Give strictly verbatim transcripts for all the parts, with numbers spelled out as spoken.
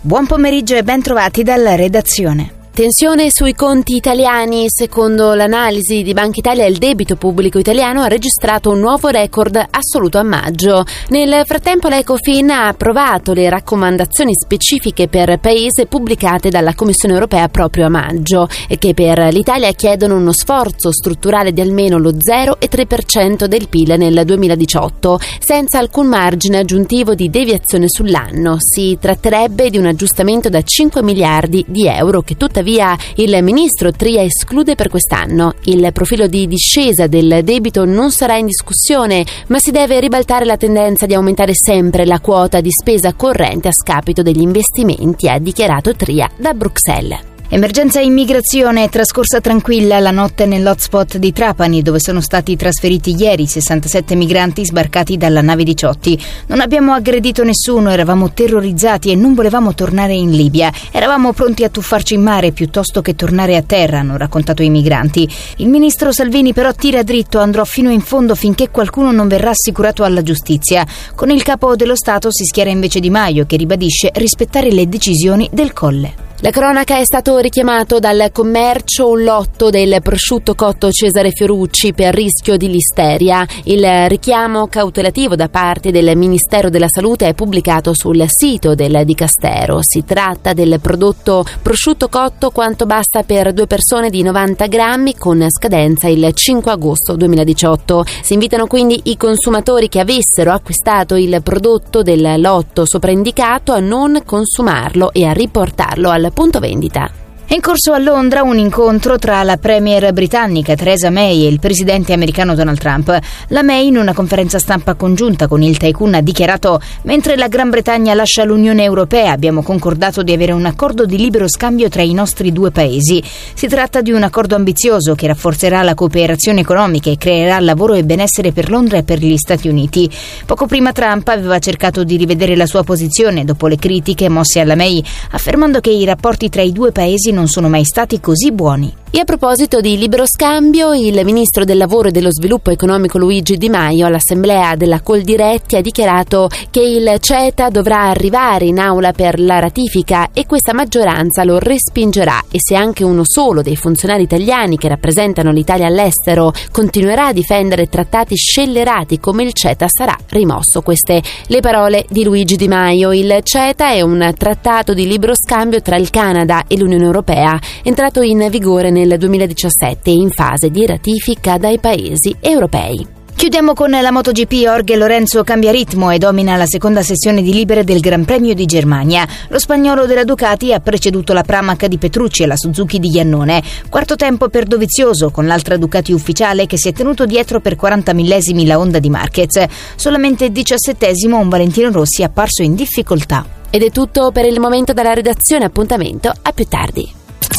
Buon pomeriggio e ben trovati dalla redazione. Tensione sui conti italiani. Secondo l'analisi di Banca Italia, il debito pubblico italiano ha registrato un nuovo record assoluto a maggio. Nel frattempo l'Ecofin ha approvato le raccomandazioni specifiche per paese pubblicate dalla Commissione europea proprio a maggio e che per l'Italia chiedono uno sforzo strutturale di almeno lo zero virgola tre per cento del P I L nel duemiladiciotto, senza alcun margine aggiuntivo di deviazione sull'anno. Si tratterebbe di un aggiustamento da cinque miliardi di euro che tuttavia Via il ministro Tria esclude per quest'anno. Il profilo di discesa del debito non sarà in discussione, ma si deve ribaltare la tendenza di aumentare sempre la quota di spesa corrente a scapito degli investimenti, ha dichiarato Tria da Bruxelles. Emergenza immigrazione è trascorsa tranquilla la notte nell'hotspot di Trapani, dove sono stati trasferiti ieri sessantasette migranti sbarcati dalla nave Diciotti. Non abbiamo aggredito nessuno, eravamo terrorizzati e non volevamo tornare in Libia. Eravamo pronti a tuffarci in mare piuttosto che tornare a terra, hanno raccontato i migranti. Il ministro Salvini però tira dritto, andrò fino in fondo finché qualcuno non verrà assicurato alla giustizia. Con il capo dello Stato si schiera invece Di Maio, che ribadisce rispettare le decisioni del Colle. La cronaca è stato richiamato dal commercio un lotto del prosciutto cotto Cesare Fiorucci per rischio di listeria. Il richiamo cautelativo da parte del Ministero della Salute è pubblicato sul sito del Dicastero. Si tratta del prodotto prosciutto cotto quanto basta per due persone di novanta grammi con scadenza il cinque agosto duemiladiciotto. Si invitano quindi i consumatori che avessero acquistato il prodotto del lotto sopraindicato a non consumarlo e a riportarlo al punto vendita. È in corso a Londra un incontro tra la premier britannica Theresa May e il presidente americano Donald Trump. La May, in una conferenza stampa congiunta con il tycoon, ha dichiarato: mentre la Gran Bretagna lascia l'Unione Europea, abbiamo concordato di avere un accordo di libero scambio tra i nostri due paesi. Si tratta di un accordo ambizioso che rafforzerà la cooperazione economica e creerà lavoro e benessere per Londra e per gli Stati Uniti. Poco prima Trump aveva cercato di rivedere la sua posizione dopo le critiche mosse alla May, affermando che i rapporti tra i due paesi non sono mai stati così buoni. E a proposito di libero scambio, il ministro del lavoro e dello sviluppo economico Luigi Di Maio all'assemblea della Coldiretti ha dichiarato che il CETA dovrà arrivare in aula per la ratifica e questa maggioranza lo respingerà, e se anche uno solo dei funzionari italiani che rappresentano l'Italia all'estero continuerà a difendere trattati scellerati come il CETA sarà rimosso. Queste le parole di Luigi Di Maio. Il CETA è un trattato di libero scambio tra il Canada e l'Unione Europea, entrato in vigore nel nel duemiladiciassette in fase di ratifica dai paesi europei. Chiudiamo con la MotoGP. Jorge Lorenzo cambia ritmo e domina la seconda sessione di libere del Gran Premio di Germania. Lo spagnolo della Ducati ha preceduto la Pramac di Petrucci e la Suzuki di Iannone. Quarto tempo per Dovizioso, con l'altra Ducati ufficiale che si è tenuto dietro per quaranta millesimi la Honda di Marquez. Solamente diciassettesimo un Valentino Rossi apparso in difficoltà. Ed è tutto per il momento dalla redazione. Appuntamento a più tardi.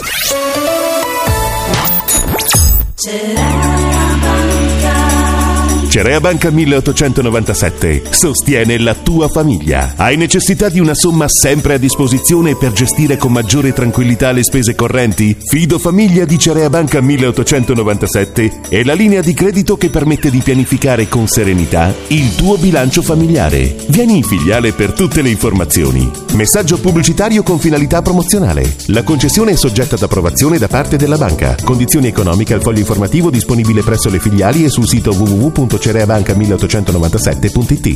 Cerea Banca milleottocentonovantasette sostiene la tua famiglia. Hai necessità di una somma sempre a disposizione per gestire con maggiore tranquillità le spese correnti? Fido Famiglia di Cerea Banca milleottocentonovantasette è la linea di credito che permette di pianificare con serenità il tuo bilancio familiare. Vieni in filiale per tutte le informazioni. Messaggio pubblicitario con finalità promozionale. La concessione è soggetta ad approvazione da parte della banca. Condizioni economiche al foglio informativo disponibile presso le filiali e sul sito w w w punto cereabanca milleottocentonovantasette punto i t.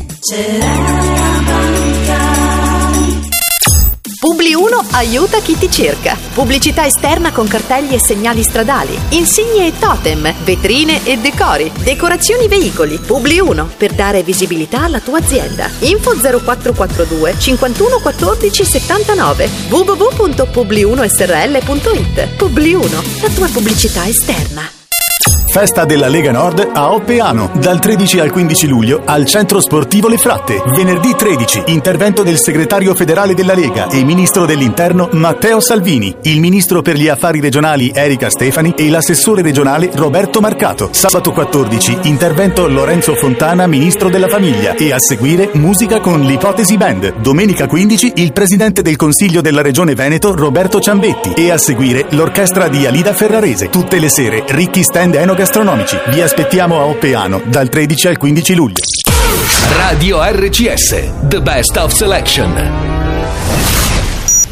Publi uno aiuta chi ti cerca. Pubblicità esterna con cartelli e segnali stradali, insigne e totem, vetrine e decori, decorazioni veicoli. Publi uno, per dare visibilità alla tua azienda. Info zero quattro quattro due cinquantuno quattordici settantanove w w w punto publi uno s r l punto i t. Publi uno, la tua pubblicità esterna. Festa della Lega Nord a Oppeano, dal tredici al quindici luglio al Centro Sportivo Le Fratte. Venerdì tredici, intervento del segretario federale della Lega e ministro dell'Interno Matteo Salvini, il ministro per gli affari regionali Erika Stefani e l'assessore regionale Roberto Marcato. Sabato quattordici, intervento Lorenzo Fontana, ministro della Famiglia, e a seguire musica con l'Ipotesi Band. Domenica quindici, il presidente del Consiglio della Regione Veneto Roberto Ciambetti, e a seguire l'orchestra di Alida Ferrarese. Tutte le sere, ricchi stand enogastronomici. Vi aspettiamo a Oppeano dal tredici al quindici luglio. Radio R C S, The Best of Selection.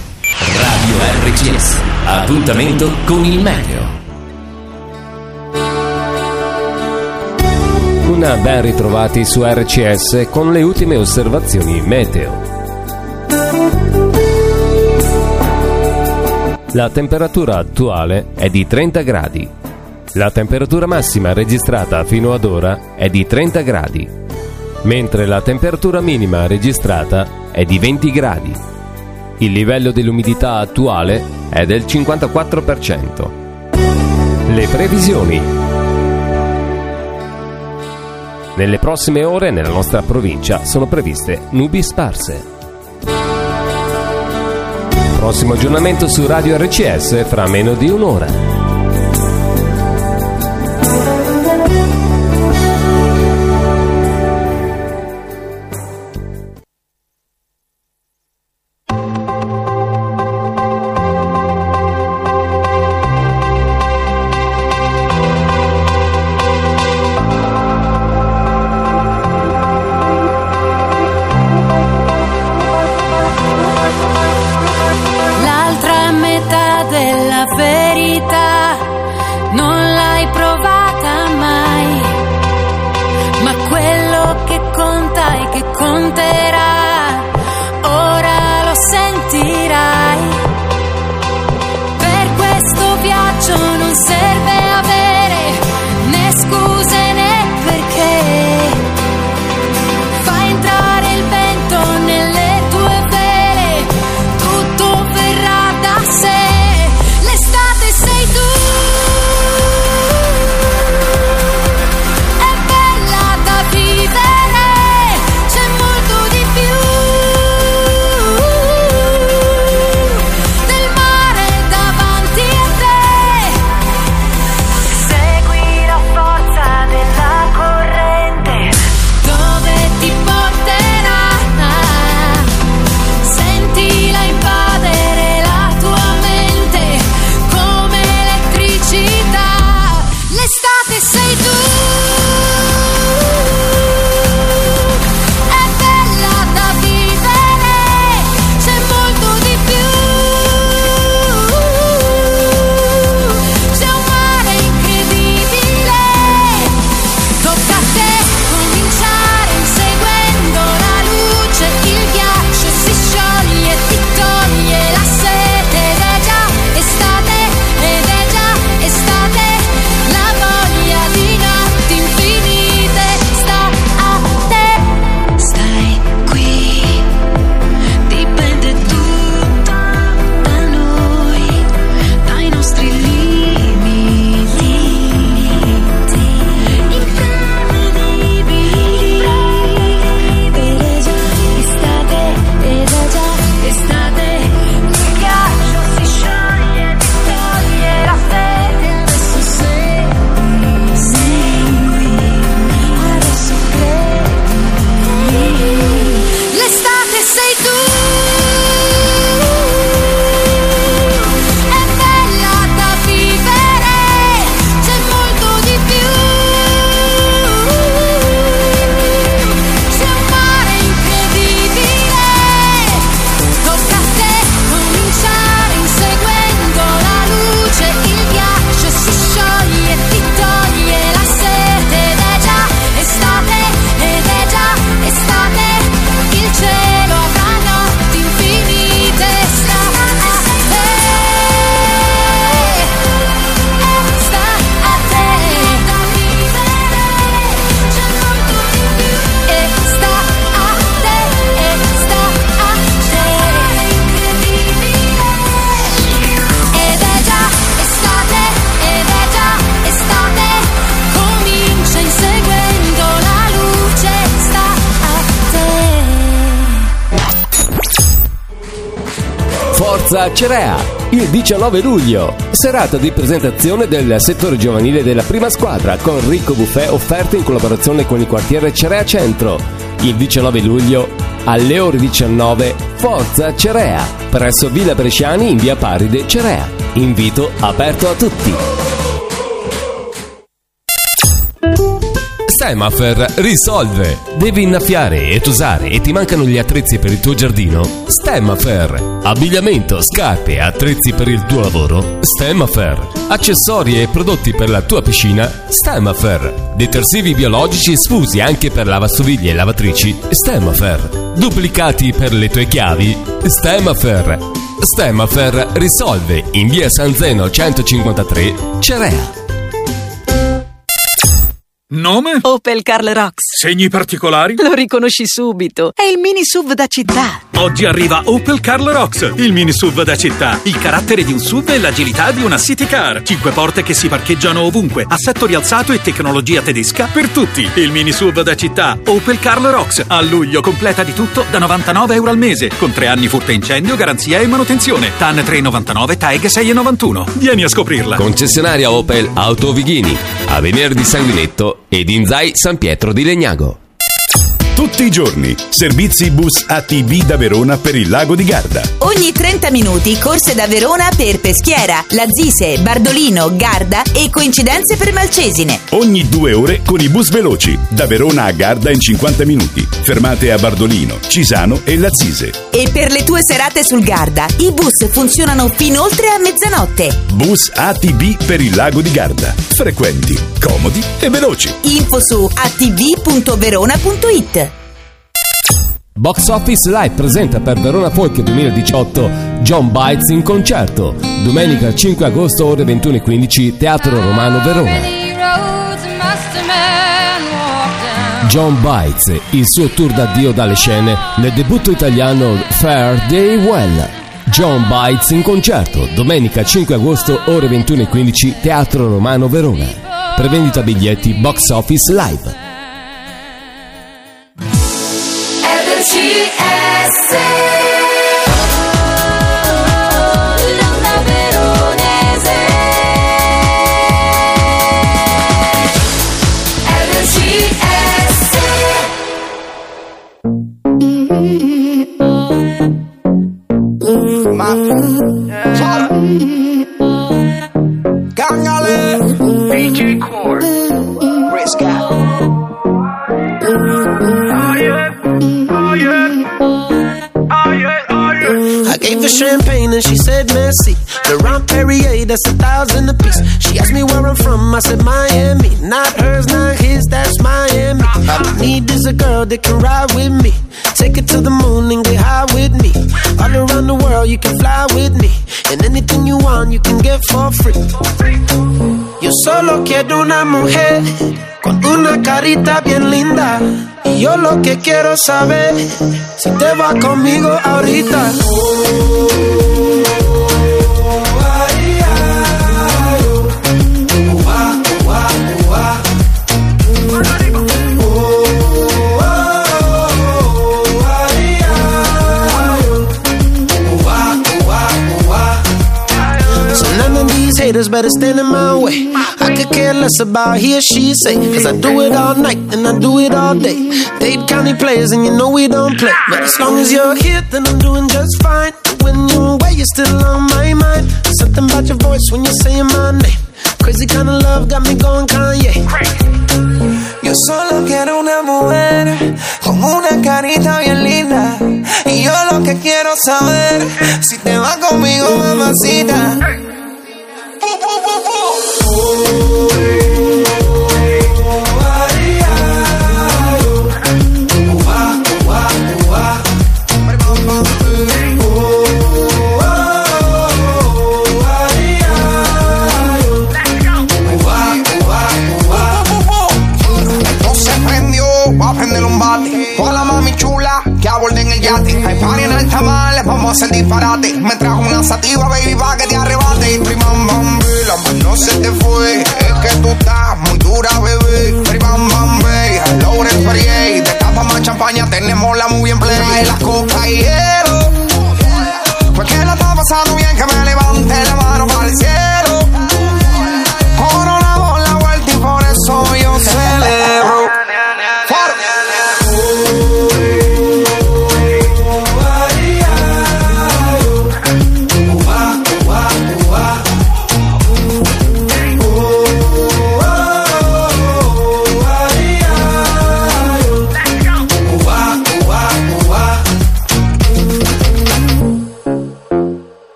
Radio R C S. Appuntamento con il meteo. Una ben ritrovati su R C S con le ultime osservazioni meteo. La temperatura attuale è di trenta gradi. La temperatura massima registrata fino ad ora è di trenta gradi, mentre la temperatura minima registrata è di venti gradi. Il livello dell'umidità attuale è del cinquantaquattro per cento. Le previsioni. Nelle prossime ore nella nostra provincia sono previste nubi sparse. Prossimo aggiornamento su Radio R C S fra meno di un'ora. Forza Cerea, il diciannove luglio, serata di presentazione del settore giovanile della prima squadra con ricco buffet offerto in collaborazione con il quartiere Cerea Centro. Il diciannove luglio alle ore diciannove Forza Cerea, presso Villa Bresciani in via Paride Cerea. Invito aperto a tutti. Stemafer risolve. Devi innaffiare e tosare e ti mancano gli attrezzi per il tuo giardino? Stemafer. Abbigliamento, scarpe e attrezzi per il tuo lavoro? Stemafer. Accessori e prodotti per la tua piscina? Stemafer. Detersivi biologici sfusi anche per lavastoviglie e lavatrici? Stemafer. Duplicati per le tue chiavi? Stemafer. Stemafer risolve in via San Zeno centocinquantatré, Cerea. Nome? Opel Karl Rox. Segni particolari? Lo riconosci subito. È il mini S U V da città. Oggi arriva Opel Karl Rox, il mini S U V da città. Il carattere di un S U V e l'agilità di una city car. Cinque porte che si parcheggiano ovunque. Assetto rialzato e tecnologia tedesca per tutti. Il mini S U V da città. Opel Karl Rox. A luglio completa di tutto da novantanove euro al mese. Con tre anni furto e incendio, garanzia e manutenzione. T A N tre virgola novantanove, T A E G sei virgola novantuno. Vieni a scoprirla. Concessionaria Opel Auto Vighini, a Venerdì Sanguinetto ed Inzai San Pietro di Legnago. Tutti i giorni, servizi bus A T V da Verona per il lago di Garda. Ogni trenta minuti corse da Verona per Peschiera, Lazise, Bardolino, Garda e coincidenze per Malcesine. Ogni due ore con i bus veloci, da Verona a Garda in cinquanta minuti. Fermate a Bardolino, Cisano e Lazise. E per le tue serate sul Garda, i bus funzionano fin oltre a mezzanotte. Bus A T V per il lago di Garda. Frequenti, comodi e veloci. Info su a t v punto verona punto i t. Box Office Live presenta per Verona Folk duemiladiciotto John Bites in concerto. Domenica cinque agosto ore ventuno e quindici, Teatro Romano Verona. John Bites, il suo tour d'addio dalle scene nel debutto italiano Fare Thee Well. John Bites in concerto, domenica cinque agosto ore ventuno e quindici, Teatro Romano Verona. Prevendita biglietti Box Office Live. C S l'onda veronese L C S. Ma Gangale D J Core Risca. I gave her champagne and she said merci. Laurent Perrier, that's a thousand apiece. She asked me where I'm from, I said Miami. Not hers, not his, that's Miami. All I need is a girl that can ride with me. Take it to the moon and get high with me. All around the world you can fly with me. And anything you want you can get for free. Yo solo quiero una mujer con una carita bien linda. Y yo lo que quiero saber si te vas conmigo ahorita. Haters better stand in my way. I could care less about he or she say, cause I do it all night and I do it all day. Dade County players and you know we don't play. But as long as you're here then I'm doing just fine. When you're away you're still on my mind. Something about your voice when you're saying my name. Crazy kind of love got me going Kanye. Yo solo quiero una mujer con una carita bien linda. Y yo lo que quiero saber si te vas conmigo mamacita. En el yate, hay party en el tamal, les vamos a hacer disparate. Me trajo una sativa, baby, pa' que te arrebate. Bam, bam, la mano no se te fue. Es que tú estás muy dura, bebé. Bam, bam, baby, Lauren Perrier. De tapa más champaña, tenemos la muy bien play. Trae las copas y hielo. Pues que la está pasando bien, que me levante la mano para el cielo. Coronamos la vuelta y por eso yo celebro.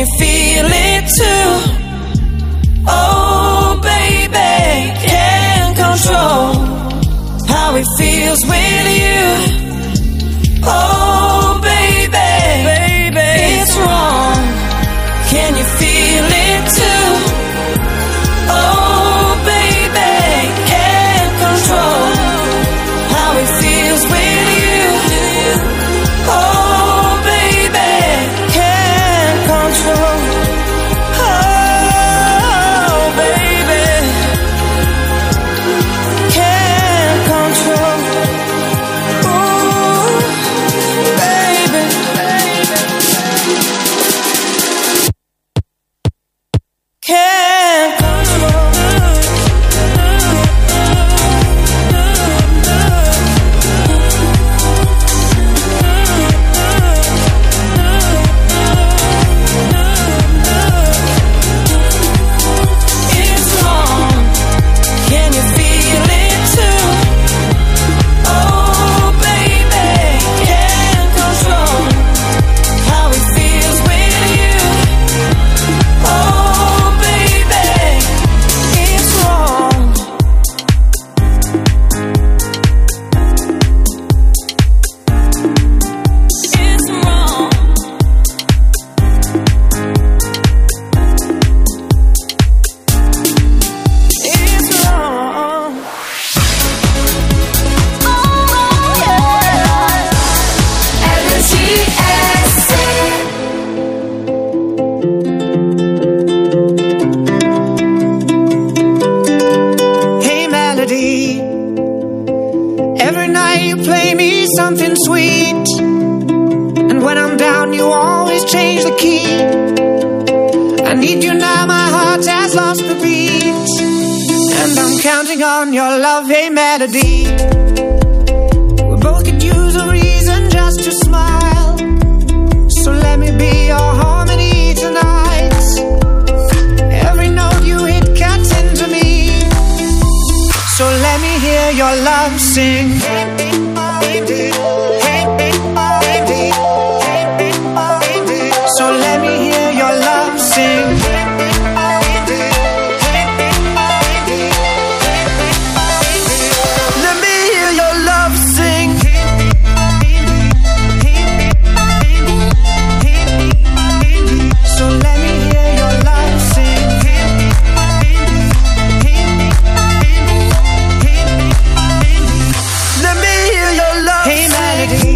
you feel it too? Oh baby, can't control how it feels with you. Oh baby, baby, it's wrong. Can you feel it too? Oh baby, can't control how it feels with you. Oh baby, can't control. Oh baby, can't control. Ooh, baby, can't control. It's wrong. Can you feel it too? Oh baby, can't control how it feels with you. Oh baby, it's wrong. It's wrong. It's wrong. Oh yeah. L G S. Hey melody, every night you play me something sweet, and when I'm down you always change the key. I need you now, my heart has lost the beat, and I'm counting on your love. Hey melody, we both could use a reason just to smile, so let me be your harmony tonight. Every note you hit cuts into me, so let me hear your love sing. So let me hear your love sing. Let me hear your love sing. So let me hear your love sing. Let me hear your love hey, sing. Melody,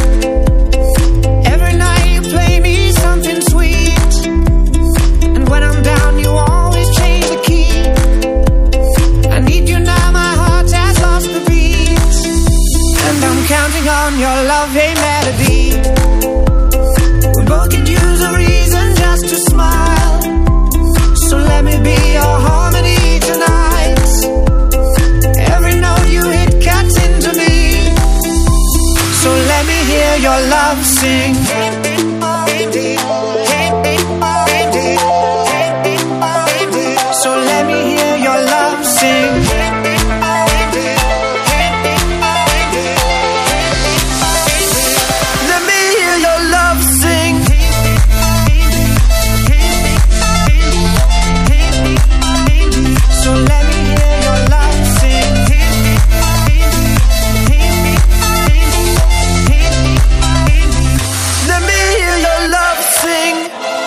every night you play me something sweet, and when I'm down you always change the key. I need you now, my heart has lost the beat, and I'm counting on your love. Hey melody, we both could use a reason just to smile, so let me be your harmony tonight. Every note you hit cuts into me, so let me hear your love sing. So let me hear your love sing. Let me hear your love sing. So let me hear your love sing. Let me hear your love sing.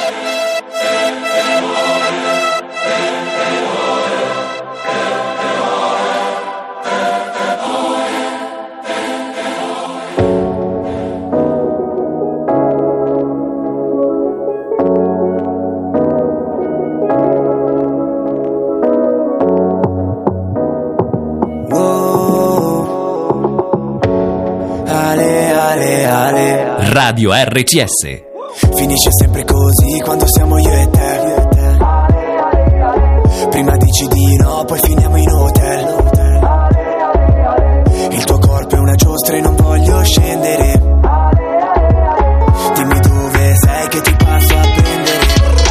Radio R C S. Finisce sempre così quando siamo io e te. Prima dici di no, poi finiamo in hotel. Il tuo corpo è una giostra e non voglio scendere. Dimmi dove sei che ti passo a prendere.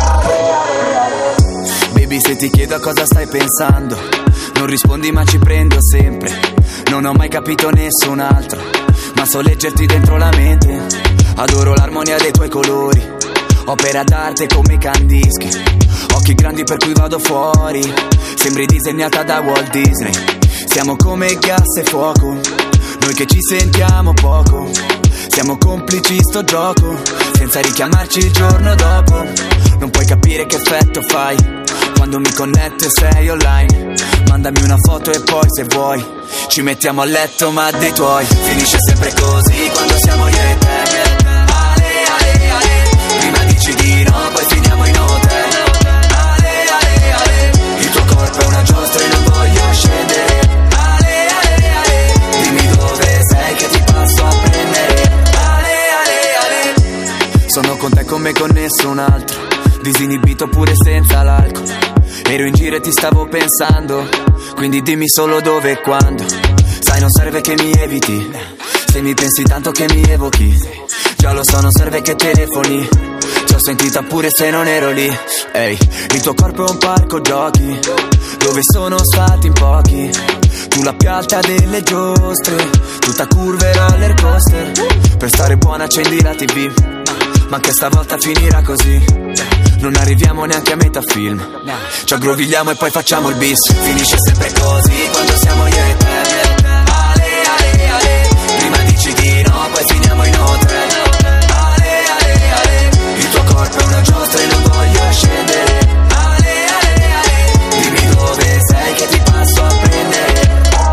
Baby, se ti chiedo a cosa stai pensando, non rispondi ma ci prendo sempre. Non ho mai capito nessun altro, ma so leggerti dentro la mente. Adoro l'armonia dei tuoi colori, opera d'arte come Kandinsky. Occhi grandi per cui vado fuori, sembri disegnata da Walt Disney. Siamo come gas e fuoco, noi che ci sentiamo poco. Siamo complici sto gioco, senza richiamarci il giorno dopo. Non puoi capire che effetto fai quando mi connetto e sei online. Mandami una foto e poi se vuoi ci mettiamo a letto ma dei tuoi. Finisce sempre così quando siamo io e te. Ale, ale, ale. Prima dici di no, poi finiamo in hotel. Ale, ale, ale. Il tuo corpo è una giostra e non voglio scendere. Ale, ale, ale. Dimmi dove sei che ti passo a prendere. Ale, ale, ale. Sono con te come con nessun altro, disinibito pure senza l'alcol. Ero in giro e ti stavo pensando, quindi dimmi solo dove e quando. Sai non serve che mi eviti, se mi pensi tanto che mi evochi. Già lo so non serve che telefoni, ci ho sentita pure se non ero lì. Ehi, hey, il tuo corpo è un parco giochi, dove sono stati in pochi. Tu la più alta delle giostre, tutta curve roller coaster. Per stare buona accendi la tv, ma anche stavolta finirà così. Non arriviamo neanche a metà film, ci aggrovigliamo e poi facciamo il bis. Finisce sempre così quando siamo io e te. Ale, ale, ale. Prima dici di no, poi finiamo in hotel. Ale, ale, ale. Il tuo corpo è una giostra e non voglio scendere. Ale, ale, ale. Dimmi dove sei che ti passo a prendere.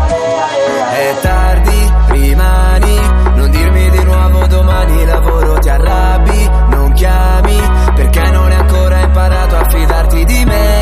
È tardi, rimani, non dirmi di nuovo domani lavoro, ti arrabbi, non chiami, perché non è ancora imparato a fidarti di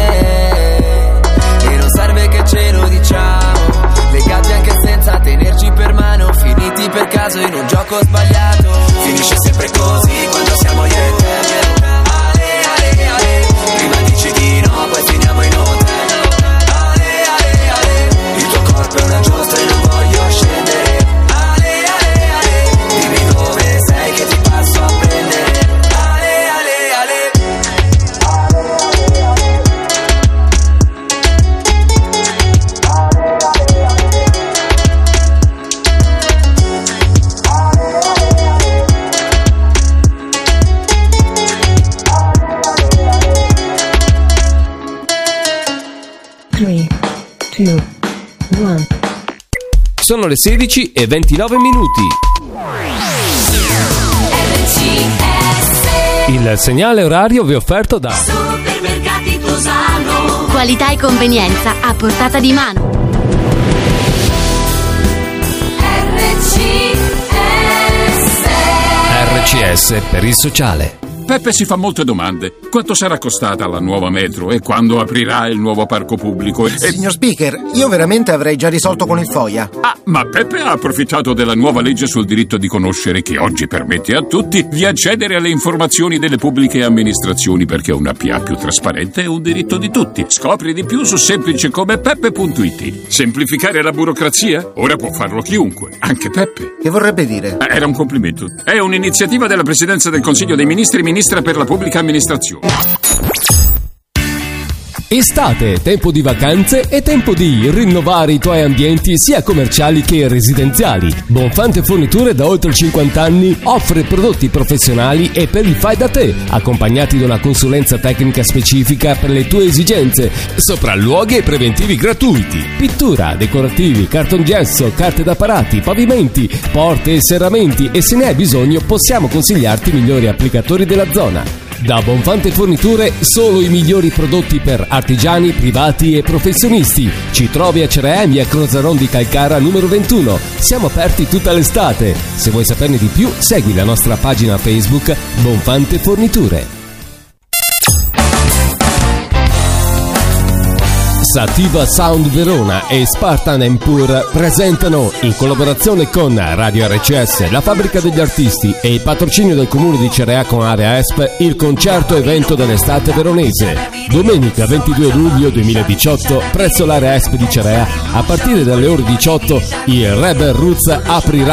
me. E non serve che ce lo diciamo, legati anche senza tenerci per mano, finiti per caso in un gioco sbagliato. Finisce sempre così quando siamo io e te. Ale, ale, ale. Prima dici di no, poi finiamo in hotel. Ale, ale, ale. Il tuo corpo è una giostra e non voglio scendere. Ale, ale, ale. Dimmi dove sei che ti passo a prendere. tre, due, uno. Sono le sedici e ventinove minuti. Il segnale orario vi è offerto da Supermercati Tosano. Qualità e convenienza a portata di mano. R C S. R C S per il sociale. Peppe si fa molte domande. Quanto sarà costata la nuova metro e quando aprirà il nuovo parco pubblico? E... Signor Speaker, io veramente avrei già risolto con il FOIA. Ah, ma Peppe ha approfittato della nuova legge sul diritto di conoscere che oggi permette a tutti di accedere alle informazioni delle pubbliche amministrazioni, perché una P A più trasparente è un diritto di tutti. Scopri di più su semplicecomepeppe punto it. Semplificare la burocrazia? Ora può farlo chiunque, anche Peppe. Che vorrebbe dire? Era un complimento. È un'iniziativa della Presidenza del Consiglio dei Ministri, Ministra per la Pubblica Amministrazione. Estate, tempo di vacanze e tempo di rinnovare i tuoi ambienti sia commerciali che residenziali. Bonfante Forniture da oltre cinquanta anni offre prodotti professionali e per il fai da te, accompagnati da una consulenza tecnica specifica per le tue esigenze, sopralluoghi e preventivi gratuiti, pittura, decorativi, cartongesso, carte da parati, pavimenti, porte e serramenti, e se ne hai bisogno possiamo consigliarti i migliori applicatori della zona. Da Bonfante Forniture solo i migliori prodotti per artigiani, privati e professionisti. Ci trovi a Cerea, via Crozaron di Calcara numero ventuno. Siamo aperti tutta l'estate. Se vuoi saperne di più, segui la nostra pagina Facebook Bonfante Forniture. Sativa Sound Verona e Spartan Empur presentano, in collaborazione con Radio R C S, la Fabbrica degli Artisti e il patrocinio del Comune di Cerea con Area E S P, il concerto evento dell'estate veronese. Domenica ventidue luglio duemiladiciotto, presso l'Area E S P di Cerea, a partire dalle ore diciotto, il Rebel Roots aprirà